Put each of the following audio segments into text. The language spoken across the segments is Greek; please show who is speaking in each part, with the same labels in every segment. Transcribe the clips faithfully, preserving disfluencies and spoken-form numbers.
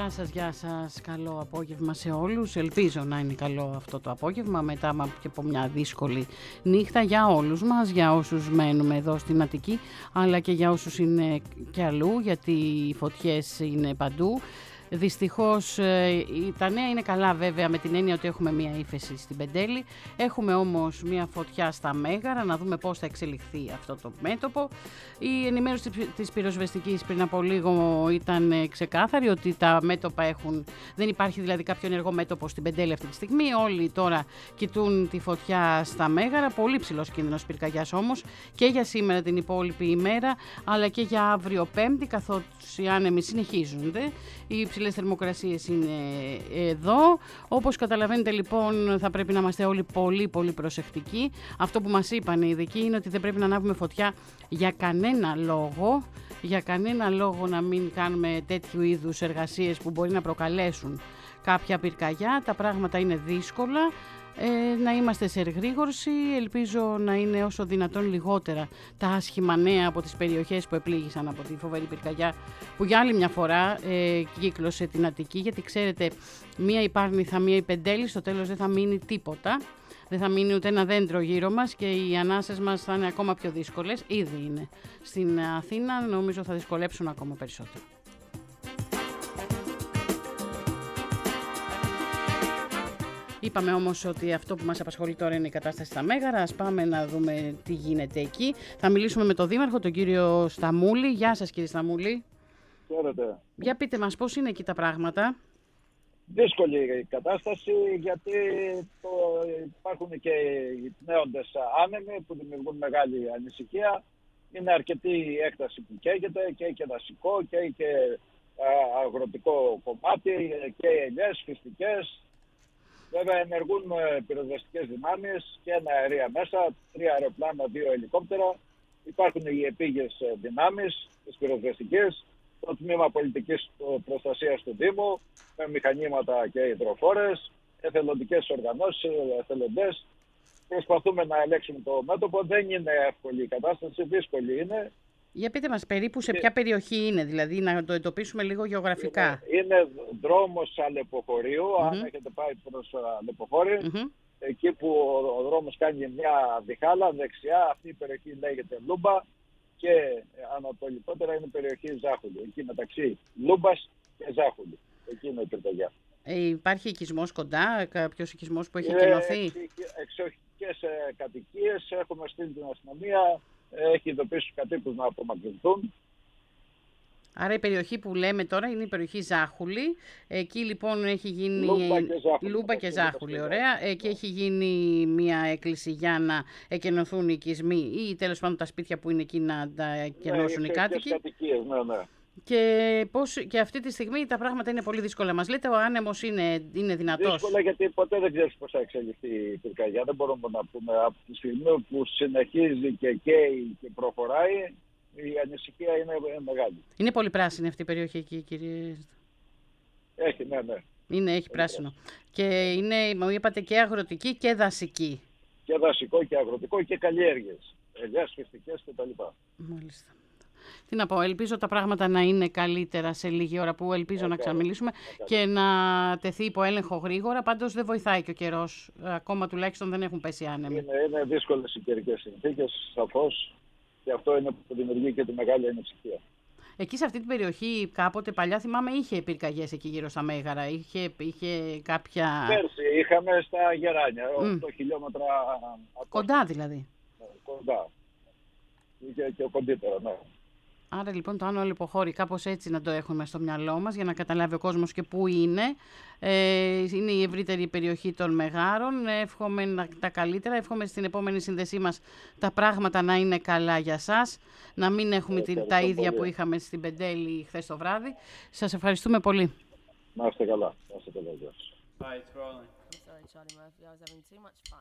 Speaker 1: Γεια σας, γεια σας. Καλό απόγευμα σε όλους. Ελπίζω να είναι καλό αυτό το απόγευμα μετά και από μια δύσκολη νύχτα για όλους μας, για όσους μένουμε εδώ στην Αττική, αλλά και για όσους είναι και αλλού, γιατί οι φωτιές είναι παντού. Δυστυχώς τα νέα είναι καλά βέβαια, με την έννοια ότι έχουμε μία ύφεση στην Πεντέλη. Έχουμε όμως μία φωτιά στα Μέγαρα, να δούμε πώς θα εξελιχθεί αυτό το μέτωπο. Η ενημέρωση της πυροσβεστικής πριν από λίγο ήταν ξεκάθαρη, ότι τα μέτωπα έχουν, δεν υπάρχει δηλαδή κάποιο ενεργό μέτωπο στην Πεντέλη αυτή τη στιγμή. Όλοι τώρα κοιτούν τη φωτιά στα Μέγαρα, πολύ ψηλός κίνδυνος πυρκαγιάς όμως και για σήμερα την υπόλοιπη ημέρα, αλλά και για αύριο Πέμπτη, καθώς οι άνεμοι συνεχίζονται. Οι υψηλές θερμοκρασίες είναι εδώ. Όπως καταλαβαίνετε λοιπόν, θα πρέπει να είμαστε όλοι πολύ πολύ προσεκτικοί. Αυτό που μας είπαν οι ειδικοί είναι ότι δεν πρέπει να ανάβουμε φωτιά για κανένα λόγο. Για κανένα λόγο να μην κάνουμε τέτοιου είδους εργασίες που μπορεί να προκαλέσουν κάποια πυρκαγιά. Τα πράγματα είναι δύσκολα. Ε, να είμαστε σε εγρήγορση, ελπίζω να είναι όσο δυνατόν λιγότερα τα άσχημα νέα από τις περιοχές που επλήγησαν από τη φοβερή πυρκαγιά που για άλλη μια φορά ε, κύκλωσε την Αττική, γιατί ξέρετε, μία η Πάρνηθα, μία η Πεντέλη, στο τέλος δεν θα μείνει τίποτα, δεν θα μείνει ούτε ένα δέντρο γύρω μας και οι ανάσες μας θα είναι ακόμα πιο δύσκολες, ήδη είναι στην Αθήνα, νομίζω θα δυσκολέψουν ακόμα περισσότερο. Είπαμε όμως ότι αυτό που μας απασχολεί τώρα είναι η κατάσταση στα Μέγαρα. Ας πάμε να δούμε τι γίνεται εκεί. Θα μιλήσουμε με τον Δήμαρχο, τον κύριο Σταμούλη. Γεια σας κύριε Σταμούλη.
Speaker 2: Χαίρετε.
Speaker 1: Για πείτε μας πώς είναι εκεί τα πράγματα.
Speaker 2: Δύσκολη η κατάσταση, γιατί το, υπάρχουν και οι πνέοντες άνεμοι που δημιουργούν μεγάλη ανησυχία. Είναι αρκετή η έκταση που καίγεται, και και δασικό και και αγροτικό κομμάτι και ελιές, φυστικές. Βέβαια ενεργούν πυροσβεστικές δυνάμεις και ένα αερία μέσα, τρία αεροπλάνα, δύο ελικόπτερα. Υπάρχουν οι επίγειες δυνάμεις, τις πυροσβεστικές, το τμήμα πολιτικής προστασίας του Δήμου, με μηχανήματα και υδροφόρες, εθελοντικές οργανώσεις, εθελοντές. Προσπαθούμε να ελέγξουμε το μέτωπο. Δεν είναι εύκολη η κατάσταση, δύσκολη είναι.
Speaker 1: Για πείτε μας περίπου σε ποια περιοχή είναι, δηλαδή να το εντοπίσουμε λίγο γεωγραφικά.
Speaker 2: Είναι, είναι δρόμος Αλεποχωρίου, mm-hmm. αν έχετε πάει προς Αλεποχώρη, mm-hmm. εκεί που ο, ο δρόμος κάνει μια διχάλα δεξιά, αυτή η περιοχή λέγεται Λούμπα και ανατολικότερα είναι η περιοχή Ζάχουλου, εκεί μεταξύ Λούμπας και Ζάχουλου, εκεί είναι η πυρκαγιά.
Speaker 1: Ε, υπάρχει οικισμός κοντά, κάποιος οικισμός που έχει κενωθεί?
Speaker 2: Εξοχικές ε, κατοικίες, έχουμε στείλει την αστυνομία, έχει ειδοποιήσει τους κατοίκους να απομακρυνθούν.
Speaker 1: Άρα η περιοχή που λέμε τώρα είναι η περιοχή Ζάχουλη. Εκεί λοιπόν έχει γίνει
Speaker 2: Λούμπα και Ζάχουλη,
Speaker 1: Λούμπα και Ζάχουλη, ωραία. Εκεί έχει γίνει μια έκκληση για να εκενωθούν οι οικισμοί ή τέλος πάντων τα σπίτια που είναι εκεί να τα εκενώσουν
Speaker 2: ναι,
Speaker 1: οι κάτοικοι.
Speaker 2: Κατοικίες, ναι, ναι.
Speaker 1: Και, πώς, και αυτή τη στιγμή τα πράγματα είναι πολύ δύσκολα. Μας λέτε ο άνεμος είναι, είναι δυνατός.
Speaker 2: Δύσκολα, γιατί ποτέ δεν ξέρεις πώς θα εξελιχθεί η πυρκαγιά. Δεν μπορούμε να πούμε από τη στιγμή που συνεχίζει και καίει και προχωράει, η ανησυχία είναι μεγάλη.
Speaker 1: Είναι πολύ πράσινη αυτή η περιοχή εκεί, κύριε?
Speaker 2: Έχει, ναι, ναι.
Speaker 1: Είναι, έχει πράσινο. Και είναι, μου είπατε, και αγροτική και δασική.
Speaker 2: Και δασικό και αγροτικό και καλλιέργειες. Ελιές, φυστικές κτλ.
Speaker 1: Μάλιστα. Τι να πω, ελπίζω τα πράγματα να είναι καλύτερα σε λίγη ώρα, που ελπίζω okay. να ξαναμιλήσουμε okay. και να τεθεί υπό έλεγχο γρήγορα. Πάντως δεν βοηθάει και ο καιρός. Ακόμα τουλάχιστον δεν έχουν πέσει άνεμοι.
Speaker 2: Είναι, είναι δύσκολες οι καιρικές συνθήκες, σαφώς. Και αυτό είναι που δημιουργεί και τη μεγάλη ανησυχία.
Speaker 1: Εκεί σε αυτή την περιοχή κάποτε παλιά θυμάμαι είχε πυρκαγιές εκεί γύρω στα Μέγαρα. Είχε, είχε κάποια...
Speaker 2: Πέρσι είχαμε στα Γεράνια, mm. οκτώ χιλιόμετρα...
Speaker 1: Κοντά δηλαδή.
Speaker 2: Κοντά. Και, και κοντύτερα, ναι.
Speaker 1: Άρα λοιπόν το Άνω Αλεποχώρη, κάπως έτσι να το έχουμε στο μυαλό μας για να καταλάβει ο κόσμος και πού είναι. Ε, είναι η ευρύτερη περιοχή των Μεγάρων. Εύχομαι να, τα καλύτερα. Εύχομαι στην επόμενη σύνδεσή μας τα πράγματα να είναι καλά για σας. Να μην έχουμε ε, τα ίδια πολύ. Που είχαμε στην Πεντέλη χθες το βράδυ. Σας ευχαριστούμε πολύ.
Speaker 2: Να είστε καλά. Να είστε καλά.
Speaker 3: Bye, it's rolling.
Speaker 4: Sorry, Charlie Murphy. I was having too much fun.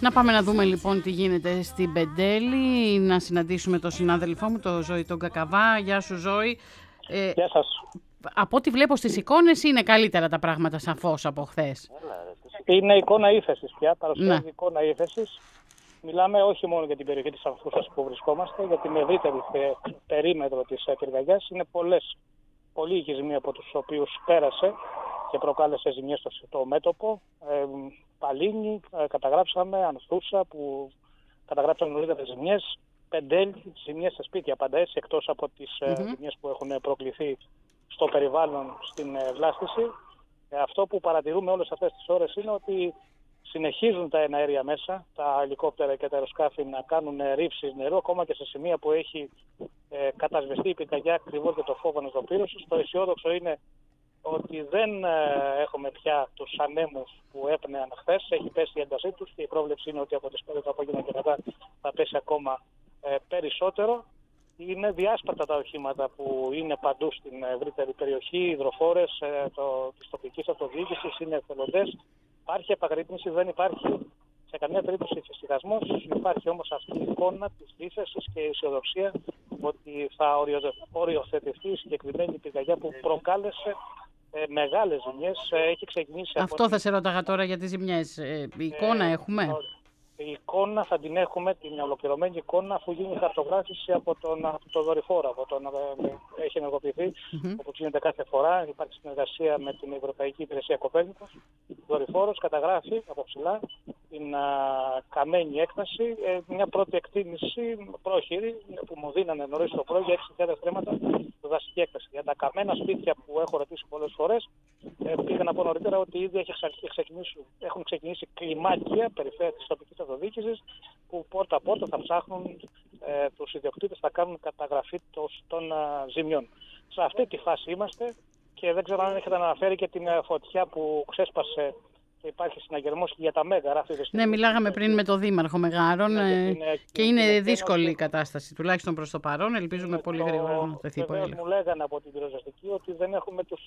Speaker 1: Να πάμε να δούμε λοιπόν τι γίνεται στην Πεντέλη, να συναντήσουμε τον συνάδελφό μου, τον Ζώη τον Κακαβά. Γεια σου Ζώη.
Speaker 3: Ε, Γεια σας.
Speaker 1: Από ό,τι βλέπω στις εικόνες είναι καλύτερα τα πράγματα σαφώς από χθες.
Speaker 3: Είναι εικόνα ύφεσης πια, παρουσιάζει ναι. εικόνα ύφεσης. Μιλάμε όχι μόνο για την περιοχή της Αμφούσας που βρισκόμαστε, για την ευρύτερη περίμετρο της πυρκαγιάς. Είναι πολλές, πολλοί οικισμοί από τους οποίους πέρασε και προκάλεσε ζημιές στο, στο μέτωπο. Ε, Παλίνη, ε, καταγράψαμε, Ανθούσα που καταγράψαμε νωρίτερα ζημιές. Πεντέλη, ζημιές στα σπίτια πάντα έτσι, εκτός από τις mm-hmm. ε, ζημιές που έχουν προκληθεί στο περιβάλλον στην ε, βλάστηση. Ε, αυτό που παρατηρούμε όλες αυτές τις ώρες είναι ότι συνεχίζουν τα εναέρια μέσα, τα ελικόπτερα και τα αεροσκάφη να κάνουν ρήψεις νερού, ακόμα και σε σημεία που έχει ε, κατασβεστεί η πυρκαγιά ακριβώς για το φόβο αναζωπήρωσης. Το αισιόδοξο είναι ότι δεν ε, έχουμε πια τους ανέμους που έπνεαν χθες. Έχει πέσει η έντασή τους και η πρόβλεψη είναι ότι από τις πέντε το απόγευμα και μετά θα πέσει ακόμα ε, περισσότερο. Είναι διάσπαρτα τα οχήματα που είναι παντού στην ευρύτερη περιοχή, οι υδροφόρες ε, το, της τοπικής αυτοδιοίκησης, είναι εθελοντές. Υπάρχει επαγρύπνηση, δεν υπάρχει σε καμία περίπτωση εφησυχασμός. Υπάρχει όμως αυτή η εικόνα της ύφεσης και η αισιοδοξία ότι θα οριοθετηθεί η συγκεκριμένη πυρκαγιά που προκάλεσε ε, μεγάλες ζημιές. Ε, έχει ξεκινήσει.
Speaker 1: Αυτό από... θα σε ρώταγα τώρα για τις ζημιές. Ε, η εικόνα ε, έχουμε.
Speaker 3: Η εικόνα θα την έχουμε, την ολοκληρωμένη εικόνα, αφού γίνει η χαρτογράφηση από τον, από τον δορυφόρο, από τον ε, έχει ενεργοποιηθεί, mm-hmm. όπως γίνεται κάθε φορά. Υπάρχει συνεργασία με την Ευρωπαϊκή Υπηρεσία Κοπέρνικος. Ο δορυφόρος καταγράφει από ψηλά την α, καμένη έκταση. Ε, μια πρώτη εκτίμηση πρόχειρη που μου δίνανε νωρίς το πρωί για έξι χιλιάδες στρέμματα δασική έκταση. Για τα καμένα σπίτια που έχω ρωτήσει πολλές φορές, ε, πήγα να πω νωρίτερα ότι ήδη έχει ξεκινήσει, έχουν ξεκινήσει κλιμάκια περιφέρεια της τοπικής αυτοδιοίκησης που πόρτα-πόρτα θα ψάχνουν ε, τους ιδιοκτήτες, θα κάνουν καταγραφή των ε, ζημιών. Σε αυτή τη φάση είμαστε και δεν ξέρω αν έχετε αναφέρει και την ε, φωτιά που ξέσπασε και υπάρχει συναγερμός και για τα Μέγαρα αυτή τη στιγμή.
Speaker 1: Ναι, μιλάγαμε πριν με τον Δήμαρχο Μεγάρων ναι, ε, και, και είναι και δύσκολη η κατάσταση, τουλάχιστον προς το παρόν. Ελπίζουμε πολύ το, γρήγορα να τεθεί υπό έλεγχο.
Speaker 3: Μου λέγανε από την πυροσβεστική ότι δεν έχουμε τους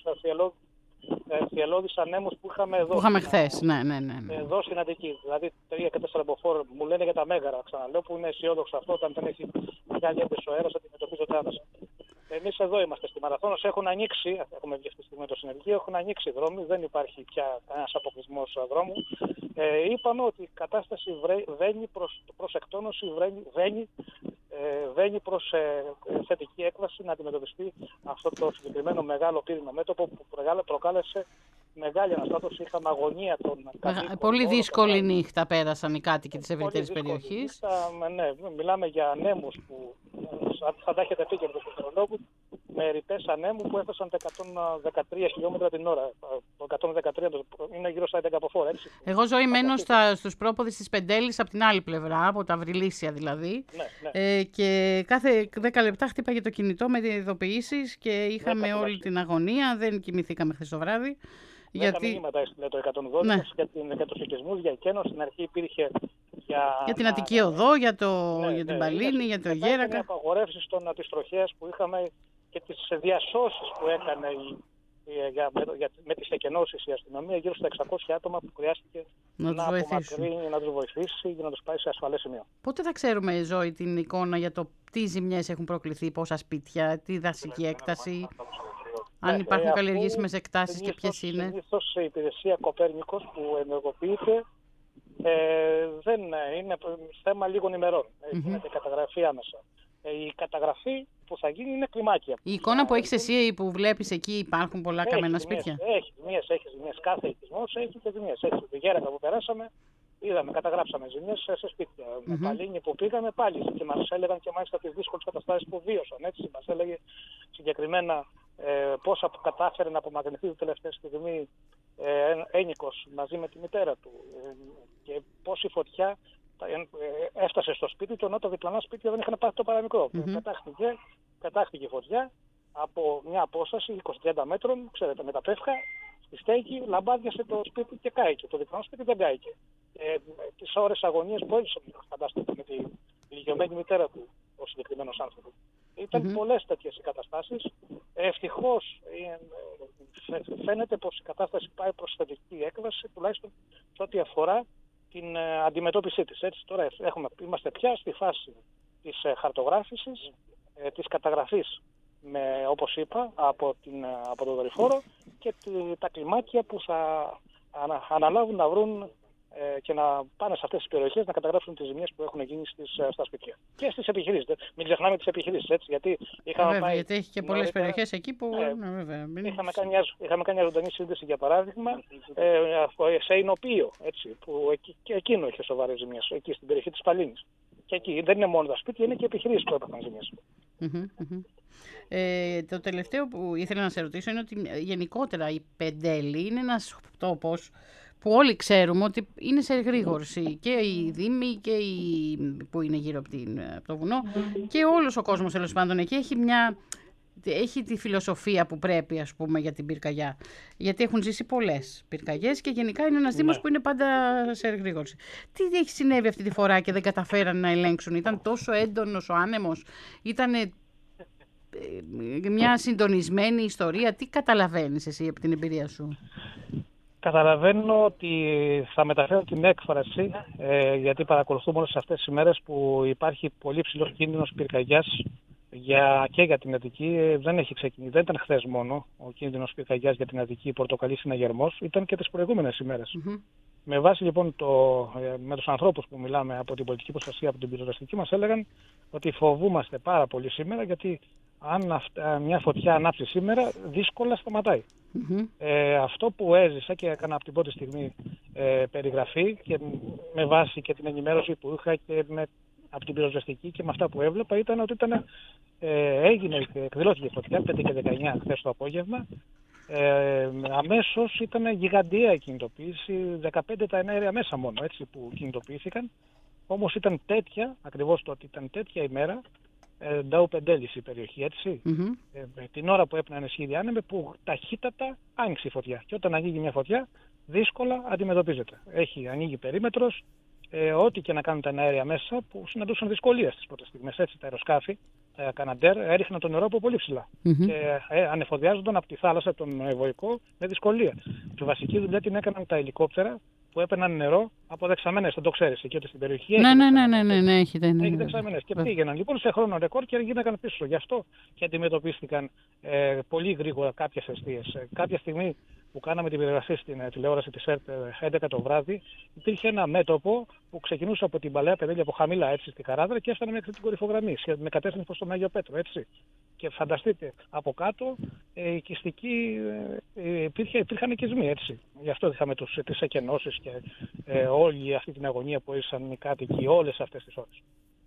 Speaker 3: θυελλώδεις ανέμους που είχαμε εδώ.
Speaker 1: Που είχαμε χθες, ναι, ναι, ναι, ναι.
Speaker 3: Εδώ στην Αττική. Δηλαδή τρία και τέσσερα μποφόρ μου λένε για τα Μέγαρα. Ξαναλέω που είναι αισιόδοξο αυτό όταν δεν έχει μεγάλη ένταση ο αέρας, αντιμετωπίζει το θάλασσα. Εμείς εδώ είμαστε στη Μαραθώνος, έχουν ανοίξει, έχουμε βγει αυτή τη στιγμή το συνεργείο, έχουν ανοίξει δρόμοι, δεν υπάρχει πια κανένας αποκλεισμός δρόμου. Ε, είπαμε ότι η κατάσταση βαίνει προς, προς εκτόνωση, βαίνει, ε, βαίνει προς ε, θετική έκβαση να αντιμετωπιστεί αυτό το συγκεκριμένο μεγάλο πύρινο μέτωπο που προκάλεσε μεγάλη αναστάτωση. Είχαμε αγωνία των κατοίκων.
Speaker 1: Πολύ δύσκολη νύχτα πέρασαν οι κάτοικοι της ευρύτερης περιοχής.
Speaker 3: Νύχτα, ναι, μιλάμε για ανέμους που θα τα έχετε πει και από τους μετεωρολόγους, με ρητές ανέμου που έφτασαν τα εκατόν δεκατρία χιλιόμετρα την ώρα. Το εκατόν δεκατρία είναι γύρω στα έντεκα φορά, έτσι.
Speaker 1: Εγώ ζω μένω στα, στους πρόποδες της Πεντέλης από την άλλη πλευρά, από τα Βρυλίσια δηλαδή.
Speaker 3: Ναι, ναι.
Speaker 1: Ε, και κάθε δέκα λεπτά χτύπαγε το κινητό με ειδοποιήσεις και είχαμε ναι, όλη την αγωνία. Δεν κοιμηθήκαμε χθες το βράδυ.
Speaker 3: Γιατί μηνύματα έστειλε το εκατόν δώδεκα ναι. για, την, για τους οικισμούς, για εκείνο. Στην αρχή υπήρχε για,
Speaker 1: για την Αττική Οδό, για, το,
Speaker 3: ναι,
Speaker 1: για την
Speaker 3: ναι,
Speaker 1: Παλίνη,
Speaker 3: ναι,
Speaker 1: για το
Speaker 3: Γέρακα.
Speaker 1: Γέρακα.
Speaker 3: Απαγορεύσεις των αντιστροχέας που είχαμε και τις διασώσεις που έκανε η, η, για, με, για, με τις εκενώσεις η αστυνομία, γύρω στα εξακόσια άτομα που χρειάστηκε
Speaker 1: να,
Speaker 3: να απομακρύνει, να τους βοηθήσει για να τους πάει σε ασφαλές σημείο.
Speaker 1: Πότε θα ξέρουμε, Ζώη, την εικόνα για το τι ζημιές έχουν προκληθεί, πόσα σπίτια, τι δασική έκταση, αν ναι, υπάρχουν ε, καλλιεργήσιμες εκτάσεις και ποιες είναι.
Speaker 3: Συνήθως η υπηρεσία Κοπέρνικος που ενεργοποιείται ε, δεν είναι θέμα λίγων ημερών. Mm-hmm. Γίνεται καταγραφή άμεσα. Ε, η καταγραφή που θα γίνει είναι κλιμάκια.
Speaker 1: Η εικόνα που έχεις εσύ, που βλέπεις εκεί, υπάρχουν πολλά έχει καμένα ζημίες, σπίτια.
Speaker 3: Έχει ζημίες, έχει ζημίες. Κάθε οικισμός έχει και ζημίες. Έχει τη Γέρακα που περάσαμε, είδαμε, καταγράψαμε ζημίες σε σπίτια. Mm-hmm. Με Παλίνη που πήγαμε πάλι και μας έλεγαν και μάλιστα τις δύσκολες καταστάσεις που βίωσαν. Έτσι, μας έλεγε συγκεκριμένα ε, πόσα που κατάφερε να απομακρυνθεί την τελευταία στιγμή ε, ένικος μαζί με τη μητέρα του ε, και πόση φωτιά έφτασε στο σπίτι του, ενώ τα διπλανά σπίτια δεν είχαν πάθει το παραμικρό. Mm-hmm. Πετάχτηκε, πετάχτηκε η φωτιά από μια απόσταση είκοσι με τριάντα μέτρων, ξέρετε, με τα πεύκα, στη στέγη, λαμπάδιασε το σπίτι και κάηκε. Το διπλανό σπίτι δεν κάηκε. Ε, τις ώρες αγωνίας που έζησε, φανταστείτε, με τη ηλικιωμένη μητέρα του ο συγκεκριμένος άνθρωπος. Ήταν mm-hmm. πολλές τέτοιες οι καταστάσεις. Ευτυχώς ε, φαίνεται πως η κατάσταση πάει προς θετική έκβαση, τουλάχιστον σε ό,τι αφορά την ε, αντιμετώπιση της. Έτσι, τώρα έχουμε, είμαστε πια στη φάση της ε, χαρτογράφησης, ε, της καταγραφής, με, όπως είπα, από, την, ε, από τον δορυφόρο και τη, τα κλιμάκια που θα ανα, αναλάβουν να βρουν ε, και να πάνε σε αυτές τις περιοχές να καταγράψουν τις ζημιές που έχουν γίνει στις, στα σπίτια. Και στις επιχειρήσεις. Μην ξεχνάμε τις επιχειρήσεις, έτσι, γιατί είχαμε
Speaker 1: βέβαια,
Speaker 3: πάει...
Speaker 1: γιατί έχει και πολλές
Speaker 3: νωρίτερα,
Speaker 1: περιοχές εκεί που...
Speaker 3: Ε,
Speaker 1: ναι, βέβαια, μην...
Speaker 3: είχαμε, κάνει μια, είχαμε κάνει μια ζωντανή σύνδεση, για παράδειγμα, ε, σε Εινοποιείο, έτσι, που εκεί, και εκείνο είχε σοβαρές ζημιές, εκεί στην περιοχή της Παλίνης. Και εκεί δεν είναι μόνο τα σπίτια, είναι και επιχειρήσεις που έπαθαν ζημιές.
Speaker 1: Mm-hmm, mm-hmm. Ε, το τελευταίο που ήθελα να σε ρωτήσω είναι ότι γενικότερα η Πεντέλη είναι ένας τόπος που όλοι ξέρουμε ότι είναι σε εγρήγορση, και οι δήμοι και οι που είναι γύρω από, την, από το βουνό, και όλος ο κόσμος τέλος πάντων εκεί έχει μια... έχει τη φιλοσοφία που πρέπει, ας πούμε, για την πυρκαγιά. Γιατί έχουν ζήσει πολλές πυρκαγιές και γενικά είναι ένας δήμος, ναι, που είναι πάντα σε εγρήγορση. Τι έχει συνέβη αυτή τη φορά και δεν καταφέραν να ελέγξουν? Ήταν τόσο έντονος ο άνεμος? Ήταν μια συντονισμένη ιστορία? Τι καταλαβαίνεις εσύ από την εμπειρία σου?
Speaker 3: Καταλαβαίνω ότι θα μεταφέρω την έκφραση, ε, γιατί παρακολουθούμε όλες αυτές τις ημέρες που υπάρχει πολύ ψηλός κίνδυνος πυρκαγιάς για, και για την Αττική. Δεν έχει ξεκινήσει, δεν ήταν χθες μόνο ο κίνδυνος πυρκαγιάς για την Αττική, πορτοκαλί συναγερμός, ήταν και τις προηγούμενες ημέρες. Mm-hmm. Με βάση λοιπόν το, με τους ανθρώπους που μιλάμε από την πολιτική προστασία, από την πυροσβεστική, μας έλεγαν ότι φοβούμαστε πάρα πολύ σήμερα, γιατί αν αυτά, μια φωτιά ανάψει σήμερα, δύσκολα σταματάει. Mm-hmm. Ε, αυτό που έζησα και έκανα από την πρώτη στιγμή ε, περιγραφή, και με βάση και την ενημέρωση που είχα και με, από την πυροσβεστική και με αυτά που έβλεπα, ήταν ότι ήταν, ε, έγινε και εκδηλώθηκε φωτιά πέντε και δεκαεννιά χθες το απόγευμα. Ε, αμέσως ήταν γιγαντιαία κινητοποίηση, δεκαπέντε τα εναέρια μέσα μόνο, έτσι, που κινητοποιήθηκαν. Όμως ήταν τέτοια, ακριβώς το ότι ήταν τέτοια ημέρα, ε, Ντάου Πεντέλης η περιοχή, έτσι, mm-hmm. ε, την ώρα που έπαιρναν σχήδη άνεμοι, που ταχύτατα άνοιξε η φωτιά. Και όταν ανοίγει μια φωτιά, δύσκολα αντιμετωπίζεται. Έχει ανοίγει περίμετρος, ε, ό,τι και να κάνουν τα εναέρια μέσα, που συναντούσαν δυσκολίες στις πρώτες στιγμές. Έτσι, τα αεροσκάφη, τα Καναντέρ, έριχναν το νερό από πολύ ψηλά. Mm-hmm. Και ε, ανεφοδιάζονταν από τη θάλασσα, τον Βοϊκό, με δυσκολία. Τη βασική δουλειά την έκαναν τα ελικόπτερα που έπαιρναν νερό από δεξαμενές. Δεν το ξέρεις, εκεί ότι στην περιοχή έχει.
Speaker 1: Ναι, ναι, ναι, ναι, ναι, ναι, έχετε, ναι,
Speaker 3: έχει δεξαμενές. Και πήγαιναν λοιπόν σε χρόνο ρεκόρ και γίνηκαν πίσω. Γι' αυτό και αντιμετωπίστηκαν ε, πολύ γρήγορα κάποιες αιστείες. Ε, κάποια στιγμή που κάναμε την περιγραφή στην ε, τηλεόραση της ΕΡΤ έντεκα το βράδυ, υπήρχε ένα μέτωπο που ξεκινούσε από την Παλαιά Πεντέλη, από χαμηλά, έτσι, στη Καράδρα, και έφτανε μέχρι την κορυφογραμμή, με κατεύθυνση προς τον Άγιο Πέτρο, έτσι. Και φανταστείτε, από κάτω ε, οικιστική, ε, υπήρχε, υπήρχαν οικισμοί, έτσι. Γι' αυτό είχαμε τους, τις εκενώσεις και ε, όλη αυτή την αγωνία που έζησαν οι κάτοικοι όλες αυτές τις ώρες.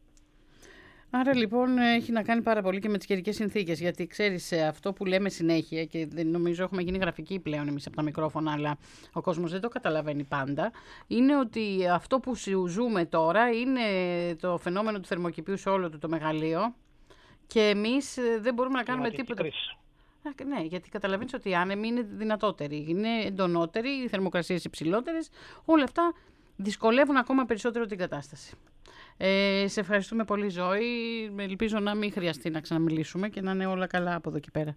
Speaker 1: Άρα λοιπόν έχει να κάνει πάρα πολύ και με τις καιρικές συνθήκες, γιατί ξέρεις αυτό που λέμε συνέχεια, και δεν νομίζω έχουμε γίνει γραφικοί πλέον εμείς από τα μικρόφωνα, αλλά ο κόσμος δεν το καταλαβαίνει πάντα, είναι ότι αυτό που ζούμε τώρα είναι το φαινόμενο του θερμοκηπίου σε όλο του το μεγαλείο, και εμείς δεν μπορούμε να κάνουμε τίποτα. Κρίση. Ναι, γιατί καταλαβαίνεις ότι οι άνεμοι είναι δυνατότεροι, είναι εντονότεροι, οι θερμοκρασίες υψηλότερες, όλα αυτά δυσκολεύουν ακόμα περισσότερο την κατάσταση. Ε, σε ευχαριστούμε πολύ, Ζώη. Ελπίζω να μην χρειαστεί να ξαναμιλήσουμε και να είναι όλα καλά από εδώ και πέρα.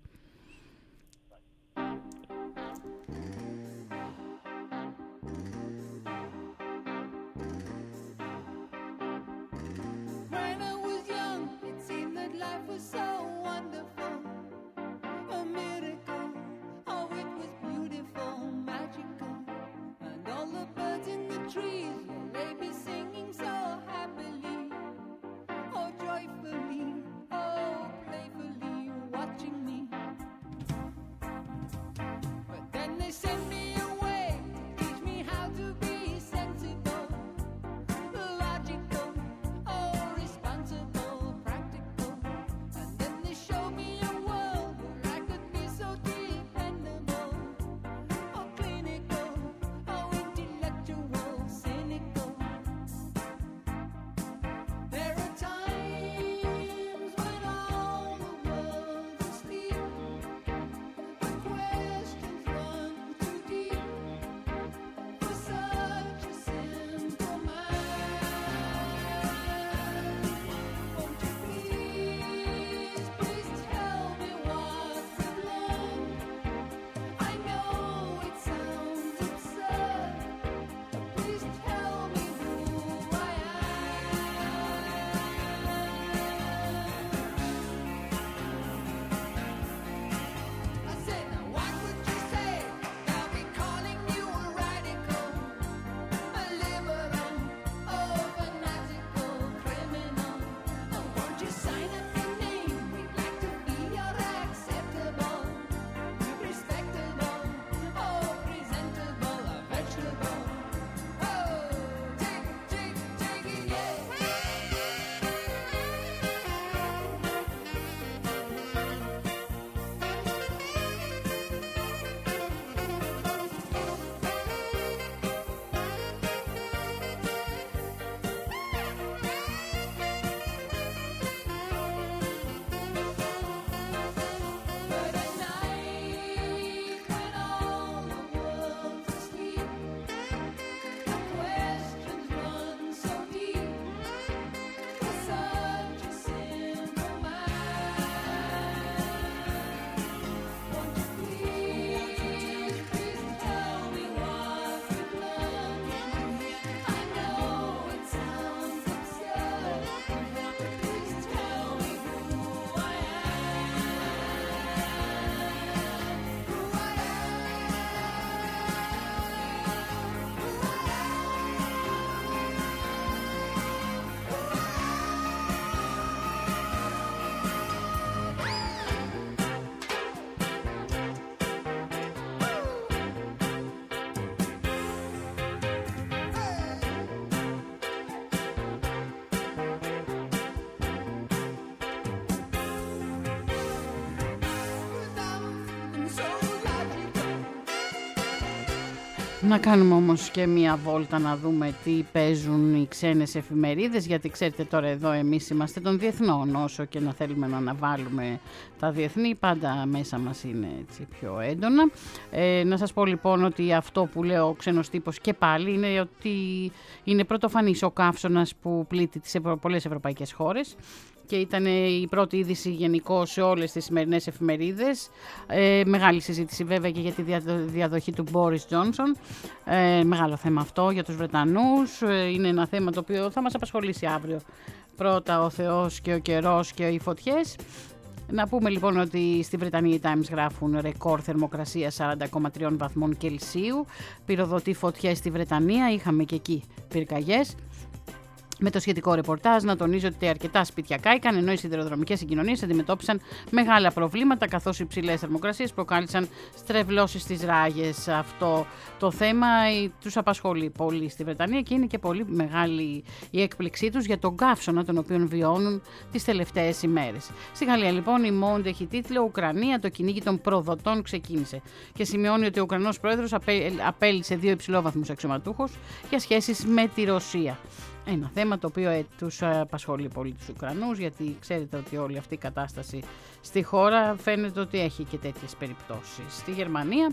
Speaker 1: Να κάνουμε όμως και μία βόλτα να δούμε τι παίζουν οι ξένες εφημερίδες, γιατί ξέρετε τώρα εδώ εμείς είμαστε των διεθνών, όσο και να θέλουμε να αναβάλουμε τα διεθνή, πάντα μέσα μας είναι έτσι πιο έντονα. Ε, να σας πω λοιπόν ότι αυτό που λέω ο ξένος τύπος και πάλι είναι ότι είναι πρωτοφανής ο καύσωνας που πλήττει τις ευρω... πολλές ευρωπαϊκές χώρες. Και ήταν η πρώτη είδηση γενικώ σε όλες τις σημερινές εφημερίδες. Ε, μεγάλη συζήτηση βέβαια και για τη διαδοχή του Μπόρις Τζόνσον. Ε, μεγάλο θέμα αυτό για τους Βρετανούς. Ε, είναι ένα θέμα το οποίο θα μας απασχολήσει αύριο. Πρώτα ο Θεός και ο καιρός και οι φωτιές. Να πούμε λοιπόν ότι στη Βρετανία οι Times γράφουν ρεκόρ θερμοκρασία σαράντα κόμμα τρία βαθμών Κελσίου. Πυροδοτεί φωτιές στη Βρετανία. Είχαμε και εκεί πυρκαγιές. Με το σχετικό ρεπορτάζ να τονίζει ότι αρκετά σπίτια κάηκαν, ενώ οι σιδηροδρομικές συγκοινωνίες αντιμετώπισαν μεγάλα προβλήματα, καθώς οι υψηλές θερμοκρασίες προκάλεσαν στρεβλώσεις στις ράγες. Αυτό το θέμα τους απασχολεί πολύ στη Βρετανία και είναι και πολύ μεγάλη η έκπληξή τους για τον καύσωνα τον οποίο βιώνουν τις τελευταίες ημέρες. Στη Γαλλία λοιπόν η Monde έχει τίτλο «Ουκρανία, το κυνήγι των προδοτών ξεκίνησε» και σημειώνει ότι ο Ουκρανός πρόεδρος απέλυσε δύο υψηλόβαθμους αξιωματούχους για σχέσεις με τη Ρωσία. Ένα θέμα το οποίο ε, τους απασχολεί πολύ τους Ουκρανούς, γιατί ξέρετε ότι όλη αυτή η κατάσταση στη χώρα φαίνεται ότι έχει και τέτοιες περιπτώσεις. Στη Γερμανία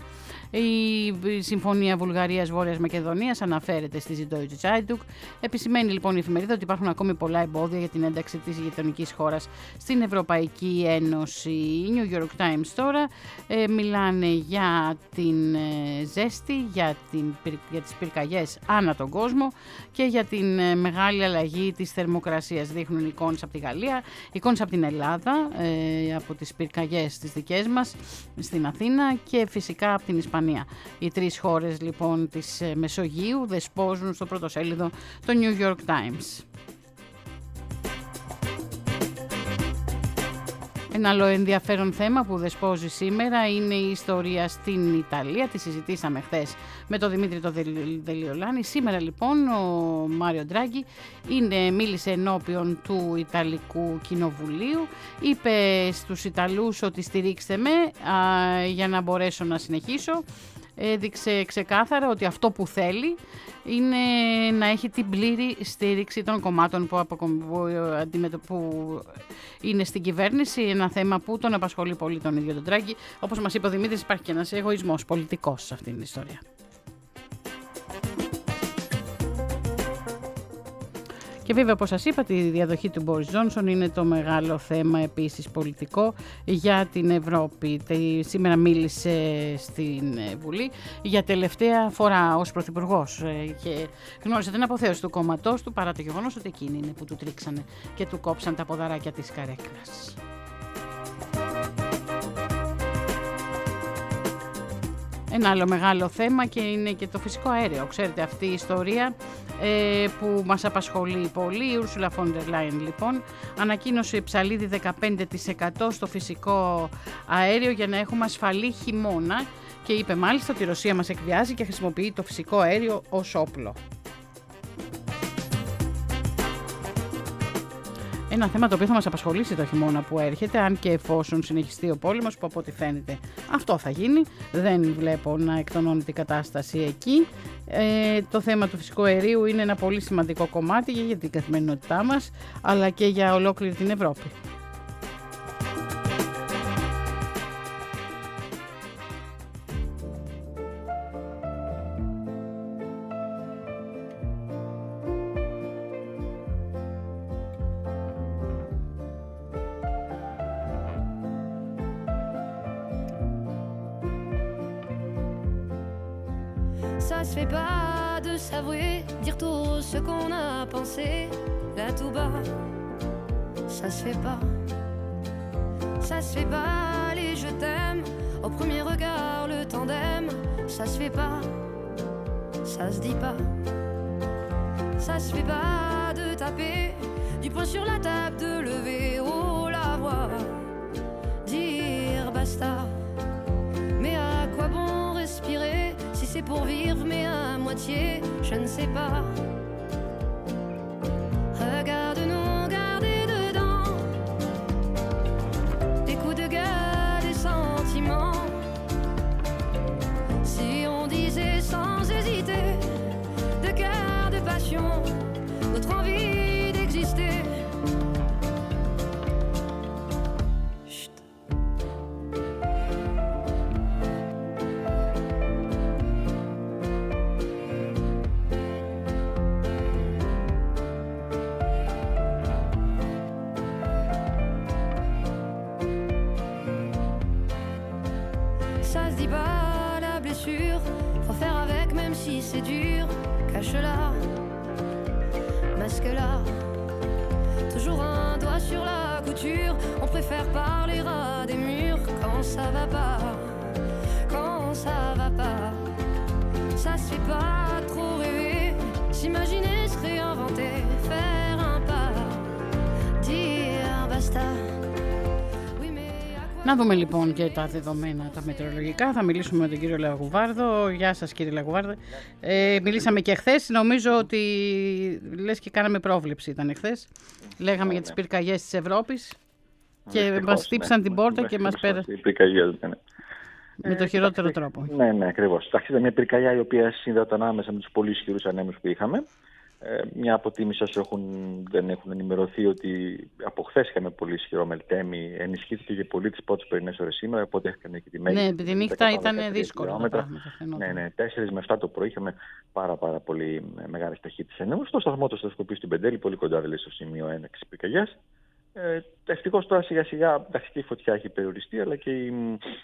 Speaker 1: η Συμφωνία Βουλγαρίας-Βόρειας Μακεδονίας αναφέρεται στη Süddeutsche Zeitung. Επισημαίνει λοιπόν η εφημερίδα ότι υπάρχουν ακόμη πολλά εμπόδια για την ένταξη της γειτονικής χώρας στην Ευρωπαϊκή Ένωση. Οι New York Times τώρα ε, μιλάνε για την ε, ζέστη, για, την, για τις πυρκαγιές ανά τον κόσμο και για την ε, μεγάλη αλλαγή της θερμοκρασίας. Δείχνουν εικόνες από τη Γαλλία, εικόνες από την Ελλάδα, ε, από τις πυρκαγιές τις δικές μας στην Αθήνα και φυσικά από την Ισπανία. Οι τρεις χώρες λοιπόν της Μεσογείου δεσπόζουν στο πρωτοσέλιδο το New York Times. Ένα άλλο ενδιαφέρον θέμα που δεσπόζει σήμερα είναι η ιστορία στην Ιταλία. Τη συζητήσαμε χθες με τον Δημήτρη το Δελιολάνη. Σήμερα λοιπόν ο Μάριο Ντράγκη είναι, μίλησε ενώπιον του Ιταλικού Κοινοβουλίου. Είπε στους Ιταλούς ότι στηρίξτε με α, για να μπορέσω να συνεχίσω. Έδειξε ξεκάθαρα ότι αυτό που θέλει είναι να έχει την πλήρη στήριξη των κομμάτων που, που, που είναι στην κυβέρνηση, ένα θέμα που τον απασχολεί πολύ τον ίδιο τον Ντράγκη. Όπως μας είπε ο Δημήτρης, υπάρχει και ένας εγωισμός πολιτικός σε αυτήν την ιστορία. Και βέβαια, όπως σας είπα, τη διαδοχή του Μπόρις Τζόνσον είναι το μεγάλο θέμα επίσης πολιτικό για την Ευρώπη. Σήμερα μίλησε στην Βουλή για τελευταία φορά ως πρωθυπουργός και γνώρισε την αποθέωση του κόμματός του, παρά το γεγονός ότι εκείνοι είναι που του τρίξανε και του κόψαν τα ποδαράκια της καρέκλας. Ένα άλλο μεγάλο θέμα και είναι και το φυσικό αέριο. Ξέρετε αυτή η ιστορία ε, που μας απασχολεί πολύ. Η Ursula von der Leyen λοιπόν ανακοίνωσε ψαλίδι δεκαπέντε τοις εκατό στο φυσικό αέριο για να έχουμε ασφαλή χειμώνα και είπε μάλιστα ότι η Ρωσία μας εκβιάζει και χρησιμοποιεί το φυσικό αέριο ως όπλο. Ένα θέμα το οποίο θα μας απασχολήσει το χειμώνα που έρχεται, αν και εφόσον συνεχιστεί ο πόλεμος, που από ό,τι φαίνεται αυτό θα γίνει. Δεν βλέπω να εκτονώνει την κατάσταση εκεί. Ε, το θέμα του φυσικού αερίου είναι ένα πολύ σημαντικό κομμάτι για την καθημερινότητά μας, αλλά και για ολόκληρη την Ευρώπη.
Speaker 5: Ça se fait pas de s'avouer, dire tout ce qu'on a pensé, là tout bas. Ça se fait pas. Ça se fait pas les je t'aime, au premier regard le tandem. Ça se fait pas, ça se dit pas. Ça se fait pas de taper du poing sur la table, de lever haut la voix, dire basta. Mais à quoi bon respirer si c'est pour vivre mais à moitié, je ne sais pas. Regarde-nous garder dedans des coups de gueule, des sentiments. Si on disait sans hésiter ça se dit pas la blessure. Faut faire avec même si c'est dur. Cache-la, masque-la. Toujours un doigt sur la couture. On préfère parler à des murs quand ça va pas. Quand ça va pas. Ça se fait pas trop rêver. S'imaginer, se réinventer. Faire un pas. Dire basta.
Speaker 1: Να δούμε λοιπόν και τα δεδομένα, τα μετεωρολογικά. Θα μιλήσουμε με τον κύριο Λαγουβάρδο. Γεια σας κύριε Λαγουβάρδο. Ε, μιλήσαμε και χθες. Νομίζω ότι λες και κάναμε πρόβλεψη ήταν εχθές. Λέγαμε ναι, για τις ναι. πυρκαγιές της Ευρώπης και Ευτυχώς, μας χτύπησαν ναι. την πόρτα ναι, και μας πέρασε.
Speaker 6: Ναι.
Speaker 1: Με το χειρότερο ε, τρόπο.
Speaker 6: Ναι, ναι, ακριβώς. Ήταν μια πυρκαγιά η οποία συνδέονταν ανάμεσα με τους πολύ ισχυρούς ανέμους που είχαμε. Ε, μια αποτίμηση σας έχουν, δεν έχουν ενημερωθεί ότι από χθες είχαμε πολύ ισχυρό Μελτέμι, ενισχύθηκε και πολύ τις πρώτες πρωινές ώρες σήμερα, οπότε έφτανε και τη μέγιστη.
Speaker 1: Ναι, τη νύχτα ήταν δύσκολο.
Speaker 6: Ναι, ναι, τέσσερις με επτά το πρωί είχαμε πάρα, πάρα πολύ μεγάλες ταχύτητες ενέργειας. Στο σταθμό του σταθμοποιεί στην Πεντέλη, πολύ κοντά δηλαδή στο σημείο έναρξης πυρκαγιάς. Ε, ευτυχώς τώρα σιγά σιγά και η φωτιά έχει περιοριστεί, αλλά και η,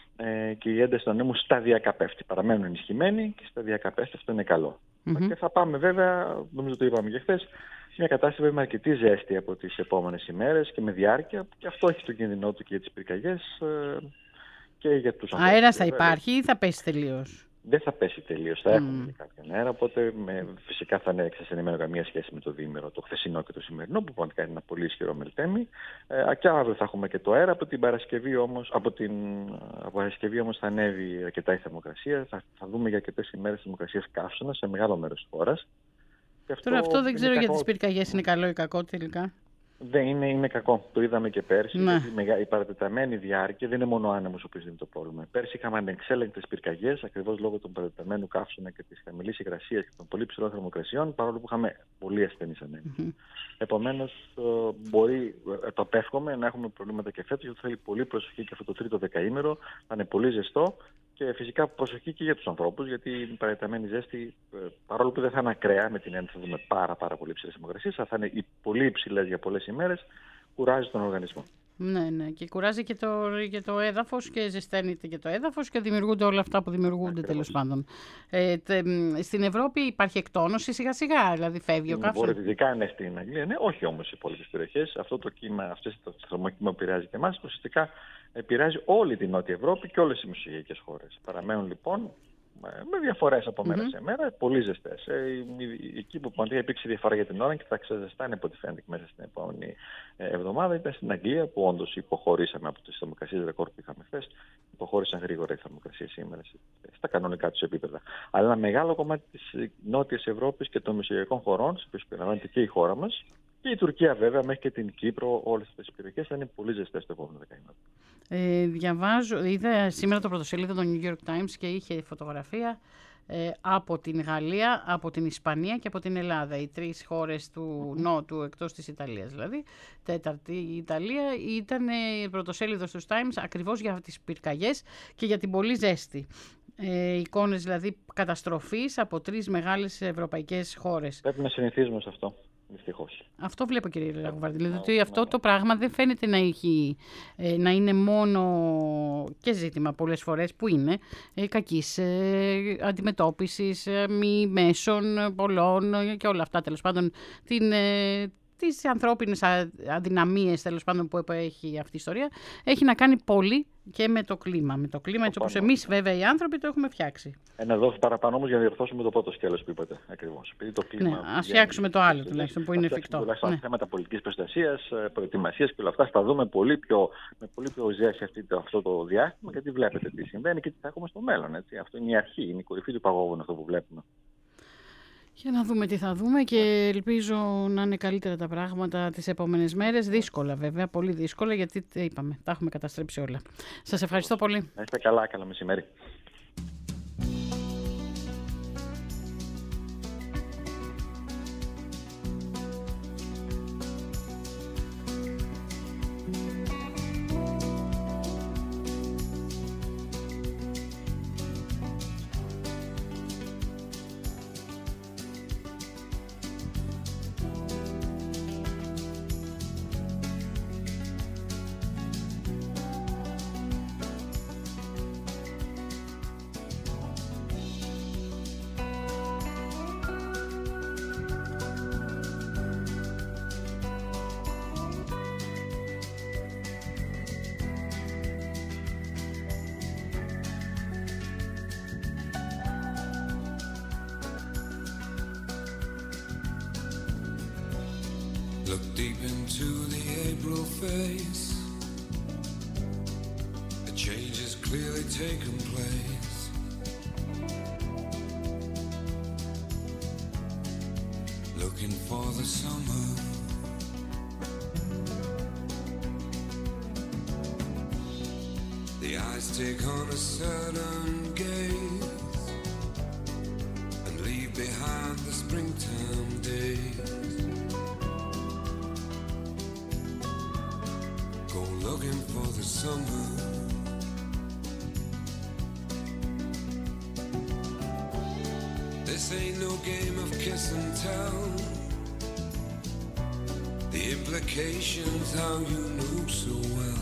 Speaker 6: ε, και η ένταση των ανέμων σταδιακά πέφτει. Παραμένουν ενισχυμένοι και σταδιακά πέφτει, αυτό είναι καλό. Mm-hmm. Και θα πάμε βέβαια, νομίζω το είπαμε και χθες, σε μια κατάσταση με αρκετή ζέστη από τις επόμενες ημέρες και με διάρκεια, και αυτό έχει τον κίνδυνό του και για τις πυρκαγιές ε, και για τους ανθρώπους.
Speaker 1: Αέρας θα υπάρχει ή θα πέσει τελείως?
Speaker 6: Δεν θα πέσει τελείως, θα έχουμε mm. και κάποιον αέρα, οπότε με, φυσικά θα είναι εξασθενημένο καμία σχέση με το διήμερο, το χθεσινό και το σημερινό, που πραγματικά είναι ένα πολύ ισχυρό Μελτέμι. Ε, και αύριο θα έχουμε και το αέρα, από την Παρασκευή όμως, από την από Παρασκευή όμως θα ανέβει αρκετά η θερμοκρασία, θα, θα δούμε για αρκετές ημέρες θερμοκρασίας καύσωνα σε μεγάλο μέρος της χώρας.
Speaker 1: Αυτό, Τώρα αυτό δεν ξέρω κακό. Για τις πυρκαγιές είναι καλό ή κακό τελικά.
Speaker 6: Δεν είναι, είναι κακό. Το είδαμε και πέρσι. Η παρατεταμένη διάρκεια δεν είναι μόνο ο άνεμος ο οποίος είναι το πρόβλημα. Πέρσι είχαμε ανεξέλεγκτες πυρκαγιές ακριβώς λόγω του παρατεταμένου καύσωνα και της χαμηλής υγρασίας και των πολύ ψηλών θερμοκρασιών, παρόλο που είχαμε πολύ ασθενείς ανέμους. Mm-hmm. Επομένως, μπορεί, το απέφχομαι, να έχουμε προβλήματα και φέτος, γιατί θέλει πολύ προσοχή και αυτό το τρίτο δεκαήμερο. Θα είναι πολύ ζεστό. Και φυσικά προσοχή και για τους ανθρώπους, γιατί η παρατεταμένη ζέστη, παρόλο που δεν θα είναι ακραία, με την έννοια θα δούμε πάρα, πάρα πολύ υψηλές θερμοκρασίες, θα είναι πολύ υψηλές για πολλές ημέρες, κουράζει τον οργανισμό.
Speaker 1: Ναι, ναι, και κουράζει και το, και το έδαφος και ζεσταίνεται και το έδαφος και δημιουργούνται όλα αυτά που δημιουργούνται τέλος πάντων. Ε, τε, στην Ευρώπη υπάρχει εκτόνωση σιγά σιγά, δηλαδή φεύγει ο καύσωνας.
Speaker 6: Βορειοδυτικά είναι στην Αγγλία, ναι, όχι όμως σε υπόλοιπες περιοχές. Αυτό το κύμα, αυτό το θερμοκύμα που επηρεάζει και εμάς, ουσιαστικά επηρεάζει όλη την Νότια Ευρώπη και όλες τις μεσογειακές χώρες. Παραμένουν λοιπόν με διαφορές από μέρα mm-hmm. σε μέρα, πολύ ζεστές. Ε, εκεί που παντού υπήρξε διαφορά για την ώρα και θα ξεζεστάνει από ό,τι φαίνεται μέσα στην επόμενη εβδομάδα ήταν στην Αγγλία, που όντως υποχωρήσαμε από τις θερμοκρασίες ρεκόρ που είχαμε χθες. Υποχώρησαν γρήγορα οι θερμοκρασίες σήμερα στα κανονικά τους επίπεδα. Αλλά ένα μεγάλο κομμάτι της Νότιας Ευρώπης και των μεσογειακών χωρών, στις οποίες περιλαμβάνεται και η χώρα μας, και η Τουρκία βέβαια, μέχρι και την Κύπρο, όλες αυτές τις περιοχές θα είναι πολύ ζεστές το επόμενο δεκαήμερο.
Speaker 1: Ε, διαβάζω, είδα σήμερα το πρωτοσέλιδο των New York Times και είχε φωτογραφία ε, από την Γαλλία, από την Ισπανία και από την Ελλάδα. Οι τρεις χώρες του mm-hmm. Νότου, εκτός της Ιταλίας δηλαδή. Τέταρτη η Ιταλία ήταν ε, πρωτοσέλιδο στους Times ακριβώς για τις πυρκαγιές και για την πολύ ζέστη. Ε, εικόνες δηλαδή καταστροφής από τρεις μεγάλες ευρωπαϊκές χώρες.
Speaker 6: Πρέπει να συνηθίζουμε σε αυτό. Δυστυχώς.
Speaker 1: Αυτό βλέπω κύριε Λαγουβάρδη, δηλαδή ότι αυτό το πράγμα δεν φαίνεται να, έχει, να είναι μόνο και ζήτημα πολλές φορές που είναι κακής αντιμετώπισης, μη μέσων πολλών και όλα αυτά τέλος πάντων την, τις ανθρώπινες αδυναμίες τέλος πάντων που έχει αυτή η ιστορία έχει να κάνει πολύ και με το κλίμα. Με το κλίμα έτσι όπως εμείς βέβαια οι άνθρωποι το έχουμε φτιάξει.
Speaker 6: Ένα δόση παραπάνω όμως για να διορθώσουμε το πρώτο σκέλος που είπατε ακριβώς. Το κλίμα,
Speaker 1: ναι, ας φτιάξουμε το άλλο τουλάχιστον που είναι εφικτό.
Speaker 6: Τουλάχιστον ναι. Θέματα πολιτικής προστασίας, προετοιμασίας και όλα αυτά θα δούμε πολύ πιο, με πολύ πιο ουσία σε αυτό το διάστημα, γιατί βλέπετε τι συμβαίνει και τι θα έχουμε στο μέλλον. Έτσι. Αυτό είναι η αρχή, είναι η κορυφή του παγόβουνου αυτό που βλέπουμε.
Speaker 1: Για να δούμε τι θα δούμε και ελπίζω να είναι καλύτερα τα πράγματα τις επόμενες μέρες. Δύσκολα βέβαια, πολύ δύσκολα, γιατί είπαμε, τα έχουμε καταστρέψει όλα. Σας ευχαριστώ πολύ.
Speaker 6: Να είστε καλά, καλό μεσημέρι.
Speaker 7: Look deep into the April face. A change has clearly taken place. Looking for the summer. The eyes take on a certain gaze and leave behind the springtime days. Go looking for the summer. This ain't no game of kiss and tell. The implications how you know so well.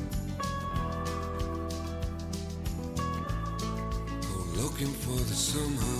Speaker 7: Go looking for the summer.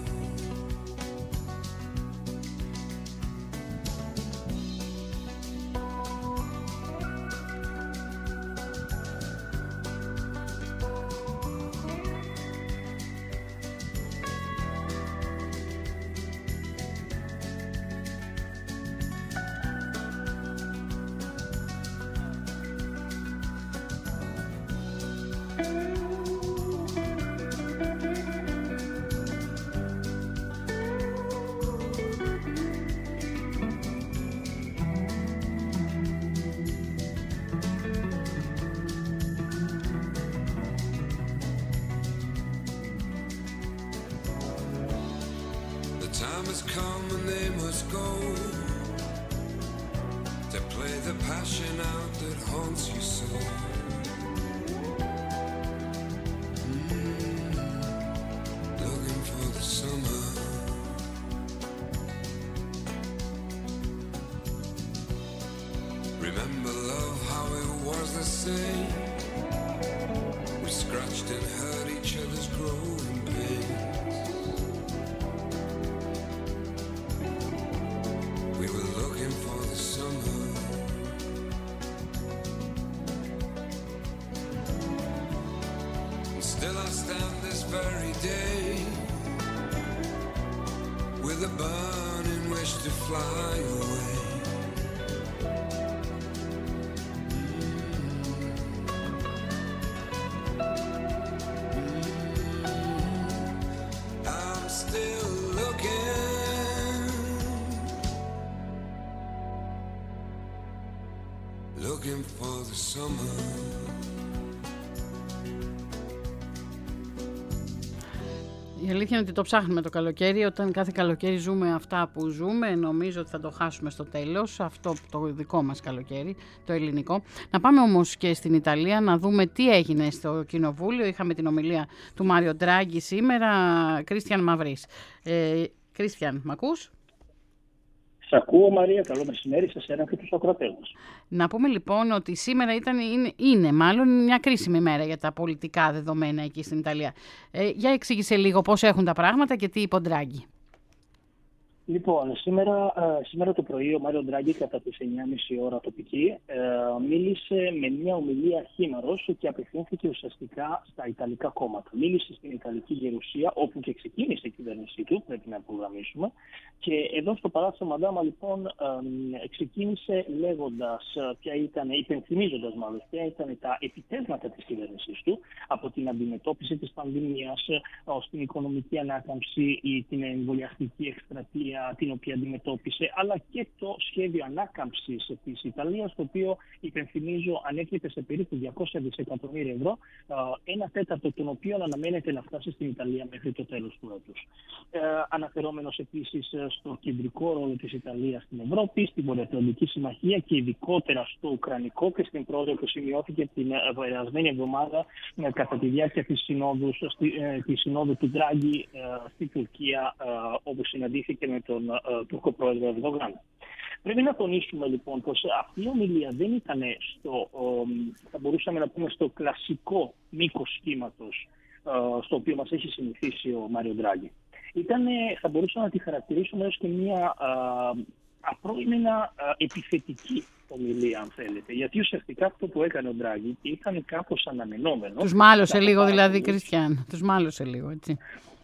Speaker 7: Time has come and they must go to play the passion out that haunts you so. Mm, looking for the summer. Remember love, how it was the same. We scratched and hurt each other's growing pain. Still I stand this very day with a burning wish to fly away. Mm-hmm. I'm still looking, looking for the summer.
Speaker 1: Η αλήθεια είναι ότι το ψάχνουμε το καλοκαίρι. Όταν κάθε καλοκαίρι ζούμε αυτά που ζούμε, νομίζω ότι θα το χάσουμε στο τέλος. Αυτό το δικό μας καλοκαίρι, το ελληνικό. Να πάμε όμως και στην Ιταλία να δούμε τι έγινε στο Κοινοβούλιο. Είχαμε την ομιλία του Μάριο Ντράγκη σήμερα. Κρίστιαν Μαυρής. Ε, Κρίστιαν, μ' ακούς?
Speaker 8: Σ' ακούω, Μαρία. Καλό μεσημέρι σε εσένα και τους ακροατές μας.
Speaker 1: Να πούμε λοιπόν ότι σήμερα ήταν, είναι, είναι μάλλον μια κρίσιμη μέρα για τα πολιτικά δεδομένα εκεί στην Ιταλία. Ε, για εξήγησε λίγο πώς έχουν τα πράγματα και τι είπε ο Ντράγκη.
Speaker 8: Λοιπόν, σήμερα, σήμερα το πρωί ο Μάριο Ντράγκη κατά τις εννιά και μισή ώρα τοπική μίλησε με μια ομιλία χήμαρος και απευθύνθηκε ουσιαστικά στα Ιταλικά κόμματα. Μίλησε στην Ιταλική Γερουσία, όπου και ξεκίνησε η κυβέρνησή του, πρέπει να υπογραμμίσουμε. Και εδώ στο Παλάτσο Μαντάμα, λοιπόν, ξεκίνησε λέγοντας ποια ήταν, υπενθυμίζοντας μάλλον ποια ήταν τα επιτεύγματα της κυβέρνησής του από την αντιμετώπιση της πανδημίας ως την οικονομική ανάκαμψη ή την εμβολιαστική εκστρατεία την οποία αντιμετώπισε, αλλά και το σχέδιο ανάκαμψης της Ιταλίας, το οποίο, υπενθυμίζω, ανέκειται σε περίπου διακόσια δισεκατομμύρια ευρώ, ένα τέταρτο των οποίων αναμένεται να φτάσει στην Ιταλία μέχρι το τέλος του έτους. Ε, αναφερόμενος επίσης στο κεντρικό ρόλο της Ιταλίας στην Ευρώπη, στην Βορειοατλαντική Συμμαχία και ειδικότερα στο Ουκρανικό και στην πρόοδο που σημειώθηκε την περασμένη εβδομάδα κατά τη διάρκεια της συνόδου, της συνόδου του Ντράγκη στην Τουρκία, όπου συναντήθηκε με τον uh, Τούρκο πρόεδρο Ερντογάν. Πρέπει να τονίσουμε λοιπόν πως αυτή η ομιλία δεν ήταν στο, uh, θα μπορούσαμε να πούμε, στο κλασικό μήκος κύματος uh, στο οποίο μας έχει συνηθίσει ο Μάριο Ντράγκη. Ήταν, θα μπορούσαμε να τη χαρακτηρίσουμε ως και μια uh, απρόημενα uh, επιθετική ομιλία, αν θέλετε. Γιατί ουσιαστικά αυτό που έκανε ο Ντράγκη ήταν κάπως αναμενόμενο.
Speaker 1: Τους μάλωσε λίγο δηλαδή, Κριστιαν. Τους μάλωσε λίγο, έτσι.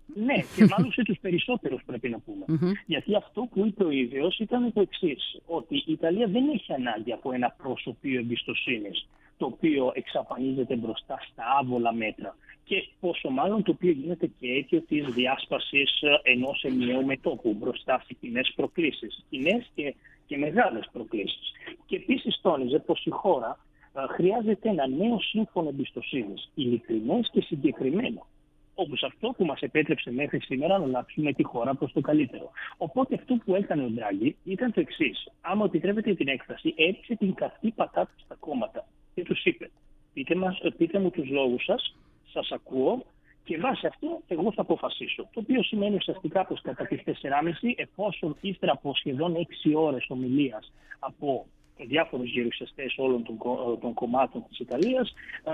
Speaker 8: Ναι, και μάλωσε τους περισσότερους πρέπει να πούμε.
Speaker 1: Mm-hmm.
Speaker 8: Γιατί αυτό που είπε ο ίδιος ήταν το εξής, ότι η Ιταλία δεν έχει ανάγκη από ένα προσωπείο εμπιστοσύνης, το οποίο εξαφανίζεται μπροστά στα άβολα μέτρα. Και πόσο μάλλον το οποίο γίνεται και αίτιο της διάσπασης ενός ενιαίου μετώπου μπροστά σε κοινές προκλήσεις. Κοινές και, και μεγάλες προκλήσεις. Και επίσης τόνιζε πως η χώρα α, χρειάζεται ένα νέο σύμφωνο εμπιστοσύνης, ειλικρινές και συγκεκριμένο. Όπως αυτό που μας επέτρεψε μέχρι σήμερα να αλλάξουμε τη χώρα προς το καλύτερο. Οπότε αυτό που έκανε ο Ντράγκη ήταν το εξής. Άμα επιτρέπετε την έκφραση, έριξε την καυτή πατάτα στα κόμματα και τους είπε: πείτε, μας, πείτε μου τους λόγους σας, σας ακούω και βάσει αυτό εγώ θα αποφασίσω. Το οποίο σημαίνει ουσιαστικά πως κατά τις τεσσεράμισι, εφόσον ύστερα από σχεδόν έξι ώρες ομιλίας από διάφορους γερουσιαστές όλων των, των κομμάτων της Ιταλίας,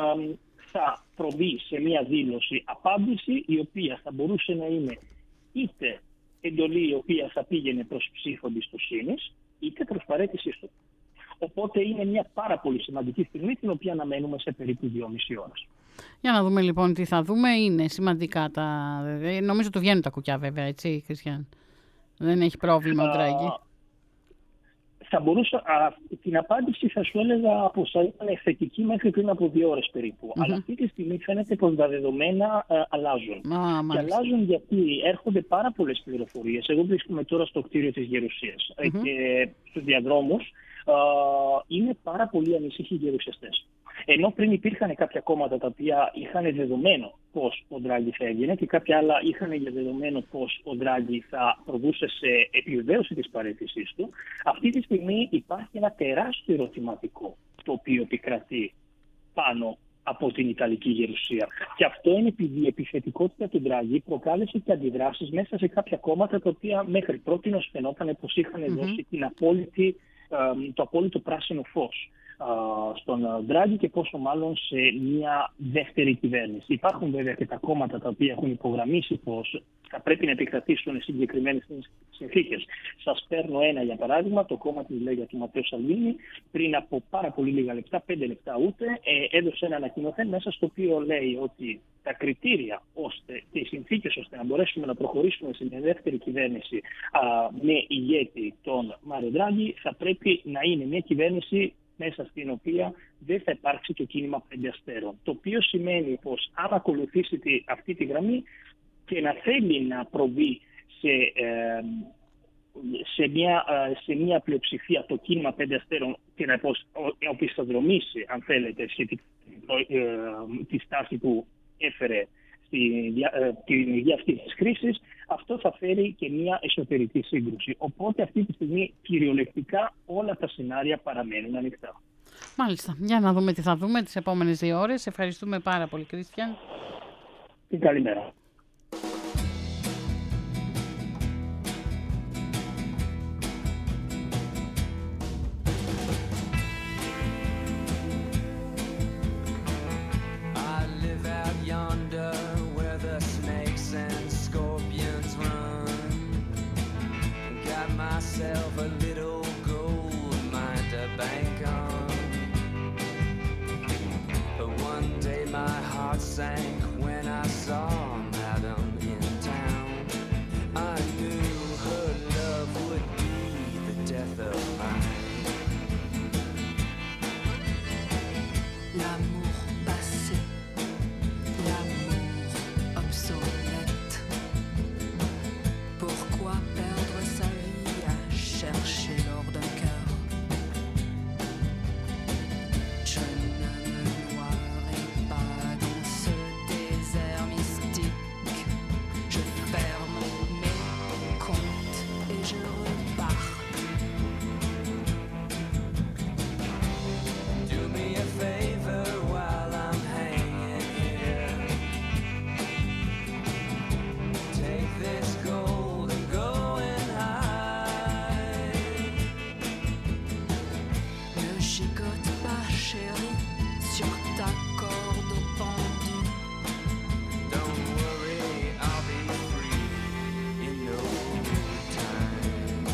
Speaker 8: θα προβεί σε μια δήλωση απάντηση, η οποία θα μπορούσε να είναι είτε εντολή η οποία θα πήγαινε προς ψήφο εμπιστοσύνης, είτε προς παραίτησή του. Οπότε είναι μια πάρα πολύ σημαντική στιγμή, την οποία αναμένουμε σε περίπου δυόμιση ώρες.
Speaker 1: Για να δούμε λοιπόν τι θα δούμε. Είναι σημαντικά τα... Νομίζω του βγαίνουν τα κουκιά βέβαια, έτσι, Χριστιαν. Δεν έχει πρόβλημα ο Ντράγκη.
Speaker 8: Θα μπορούσα, α, την απάντηση θα σου έλεγα πως θα ήταν θετική μέχρι πριν από δύο ώρες περίπου. Mm-hmm. Αλλά αυτή τη στιγμή φαίνεται πως τα δεδομένα α, αλλάζουν. Ah, και αλλάζουν γιατί έρχονται πάρα πολλές πληροφορίες. Εγώ βρίσκομαι τώρα στο κτίριο της Γερουσίας mm-hmm. και στους διαδρόμους α, είναι πάρα πολύ ανησυχοί οι γερουσιαστές. Ενώ πριν υπήρχαν κάποια κόμματα τα οποία είχαν δεδομένο πως ο Ντράγκη θα έβγαινε και κάποια άλλα είχαν για δεδομένο πως ο Ντράγκη θα προβούσε σε επιβεβαίωση της παραίτησής του, αυτή τη στιγμή υπάρχει ένα τεράστιο ερωτηματικό το οποίο επικρατεί πάνω από την Ιταλική Γερουσία. Και αυτό είναι επειδή η επιθετικότητα του Ντράγκη προκάλεσε και αντιδράσεις μέσα σε κάποια κόμματα τα οποία μέχρι πρότινος φαινόταν πως είχαν mm-hmm. δώσει την απόλυτη, το απόλυτο πράσινο φως στον Ντράγκη και πόσο μάλλον σε μια δεύτερη κυβέρνηση. Υπάρχουν βέβαια και τα κόμματα τα οποία έχουν υπογραμμίσει πως θα πρέπει να επικρατήσουν συγκεκριμένες συνθήκες. Σας παίρνω ένα για παράδειγμα, το κόμμα της Λέγια του Ματέου Σαλβίνη, πριν από πάρα πολύ λίγα λεπτά, πέντε λεπτά ούτε, ε, έδωσε ένα ανακοινωθέν μέσα στο οποίο λέει ότι τα κριτήρια ώστε, και οι συνθήκες ώστε να μπορέσουμε να προχωρήσουμε σε μια δεύτερη κυβέρνηση α, με ηγέτη τον Μάριο Ντράγκη θα πρέπει να είναι μια κυβέρνηση μέσα στην οποία δεν θα υπάρξει το κίνημα πέντε αστέρων. Το οποίο σημαίνει πως αν ακολουθήσει τη, αυτή τη γραμμή και να θέλει να προβεί σε, ε, σε, μια, σε μια πλειοψηφία το κίνημα πέντε αστέρων και να οπισθοδρομήσει, αν θέλετε, σχετικά ε, τη στάση που έφερε την υγεία αυτή της κρίσης, αυτό θα φέρει και μια εσωτερική σύγκρουση. Οπότε αυτή τη στιγμή κυριολεκτικά όλα τα σενάρια παραμένουν ανοιχτά.
Speaker 1: Μάλιστα. Για να δούμε τι θα δούμε τις επόμενες δύο ώρες. Ευχαριστούμε πάρα πολύ, Κρίστιαν.
Speaker 8: Καλημέρα.
Speaker 9: Myself a little gold mine to bank on. But one day my heart sank when I saw Madam in town. I knew her love would be the death of mine.
Speaker 5: L'amour passé, l'amour obsolète. Pourquoi perdre sa vie? Chercher l'or d'un cœur. Je ne me noierai pas dans ce désert mystique. Je ferme mes comptes et je repars.
Speaker 9: Do me a favor while I'm hanging here. Take this gold and go and hide.
Speaker 5: Chicote pas chérie sur ta corde pendue.
Speaker 9: Don't worry, I'll be free in no time.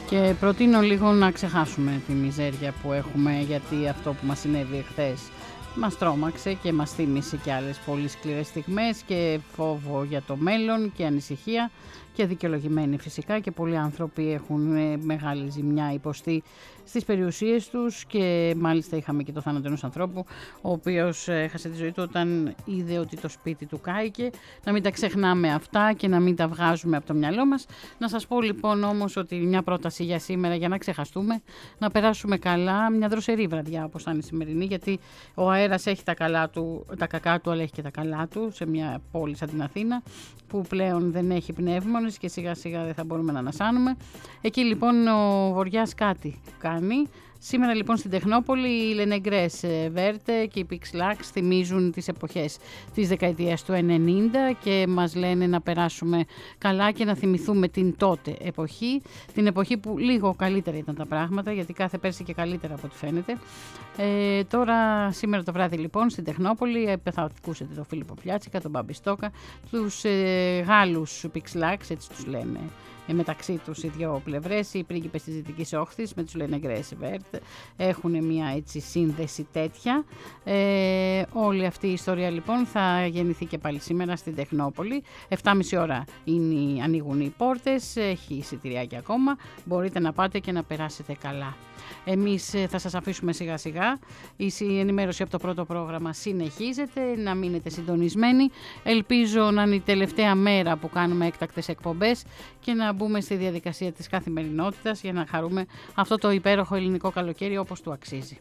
Speaker 1: Και προτείνω λίγο να ξεχάσουμε τη μιζέρια που έχουμε, γιατί αυτό που μας συνέβη εχθές μας τρόμαξε και μας θύμισε και άλλες πολύ σκληρές στιγμές και φόβο για το μέλλον και ανησυχία και δικαιολογημένη φυσικά, και πολλοί άνθρωποι έχουν μεγάλη ζημιά υποστεί στις περιουσίες τους, και μάλιστα είχαμε και το θάνατο ενός ανθρώπου ο οποίος έχασε τη ζωή του όταν είδε ότι το σπίτι του κάηκε. Να μην τα ξεχνάμε αυτά και να μην τα βγάζουμε από το μυαλό μας. Να σας πω λοιπόν όμως ότι μια πρόταση για σήμερα, για να ξεχαστούμε, να περάσουμε καλά μια δροσερή βραδιά όπως θα είναι η σημερινή, γιατί ο αέρας έχει τα, καλά του, τα κακά του αλλά έχει και τα καλά του σε μια πόλη σαν την Αθήνα που πλέον δεν έχει πνεύμονες και σιγά σιγά δεν θα μπορούμε να ανασάνουμε. Εκεί λοιπόν ο Βοριάς κάτι κάνει. Σήμερα λοιπόν στην Τεχνόπολη οι Λενεγκρές Βέρτε και οι Πιξλάξ θυμίζουν τις εποχές της δεκαετίας του ενενήντα και μας λένε να περάσουμε καλά και να θυμηθούμε την τότε εποχή, την εποχή που λίγο καλύτερα ήταν τα πράγματα, γιατί κάθε πέρσι και καλύτερα από ό,τι φαίνεται. Ε, τώρα σήμερα το βράδυ λοιπόν στην Τεχνόπολη θα ακούσετε τον Φίλιππο Πλιάτσικα, τον Μπάμπη Στόκα, τους ε, Γάλλους Πιξλάξ, έτσι τους λένε μεταξύ τους οι δύο πλευρές, οι πρίγκιπες της Δυτικής Όχθης με τους Λενεγκρές Βέρτ έχουν μια έτσι σύνδεση τέτοια. Ε, όλη αυτή η ιστορία λοιπόν θα γεννηθεί και πάλι σήμερα στην Τεχνόπολη. εφτά και μισή ώρα είναι, ανοίγουν οι πόρτες, έχει εισιτηριάκια ακόμα, μπορείτε να πάτε και να περάσετε καλά. Εμείς θα σας αφήσουμε σιγά σιγά. Η ενημέρωση από το πρώτο πρόγραμμα συνεχίζεται, να μείνετε συντονισμένοι. Ελπίζω να είναι η τελευταία μέρα που κάνουμε έκτακτες εκπομπές και να μπούμε στη διαδικασία της καθημερινότητας για να χαρούμε αυτό το υπέροχο ελληνικό καλοκαίρι όπως του αξίζει.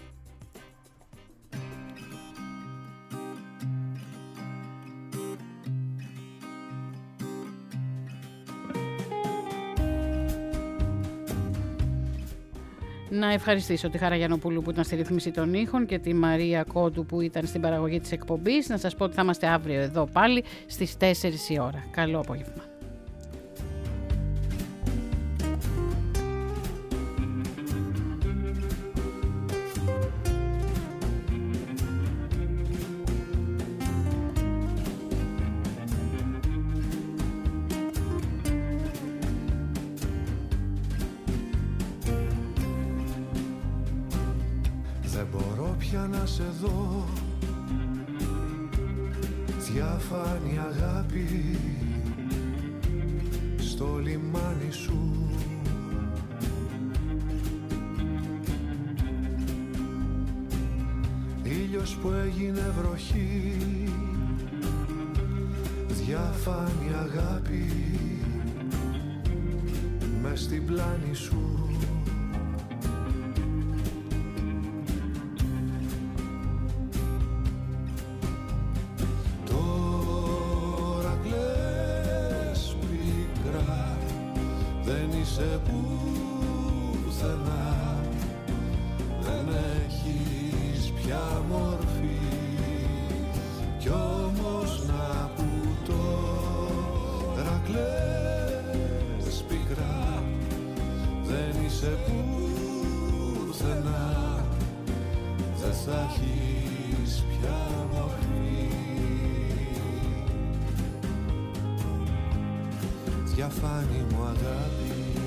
Speaker 1: Να ευχαριστήσω τη Χαρά Γιαννοπούλου που ήταν στη ρύθμιση των ήχων και τη Μαρία Κόντου που ήταν στην παραγωγή της εκπομπής. Να σας πω ότι θα είμαστε αύριο εδώ πάλι στις τέσσερις η ώρα. Καλό απόγευμα.
Speaker 7: Να σε δω, διάφανη αγάπη στο λιμάνι σου. Ήλιος που έγινε βροχή, διάφανη αγάπη μες στην πλάνη σου. Σε πουθενά δεν έχεις πια μορφή, κι όμως να που τώρα κλαις πικρά, δεν είσαι πουθενά, δεν θα έχεις πια μορφή. Διαφάνει μου αγάπη,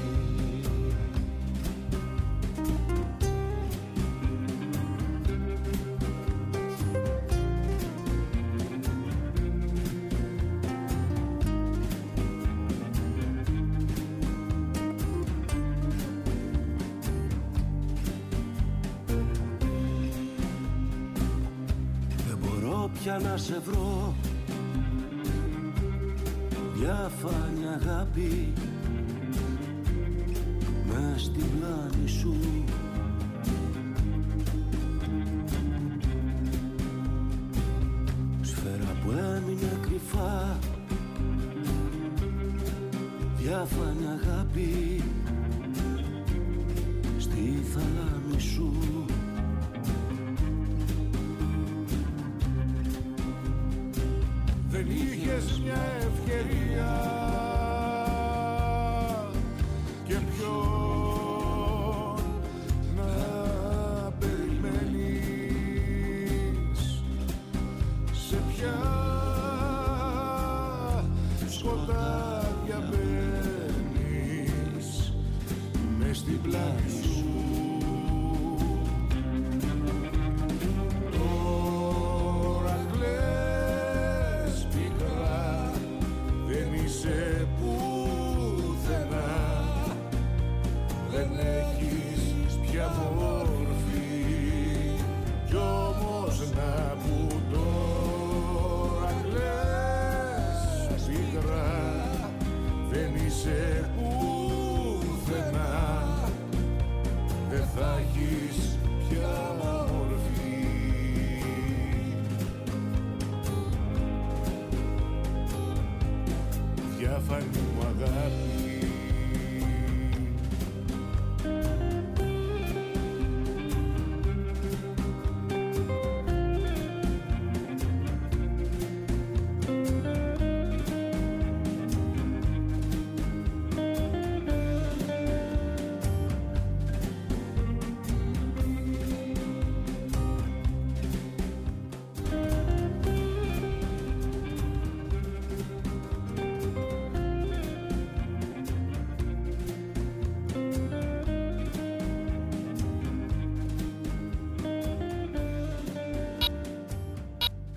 Speaker 7: να σε βρω, διάφανη αγάπη μες στην πλάνη σου. Σφαίρα που έμεινε κρυφά, διάφανη αγάπη στη θαλάμη σου. Δεν είχες μια ευκαιρία και ποιον να περιμένεις, σε ποια σκοτάδια μπαίνεις blood.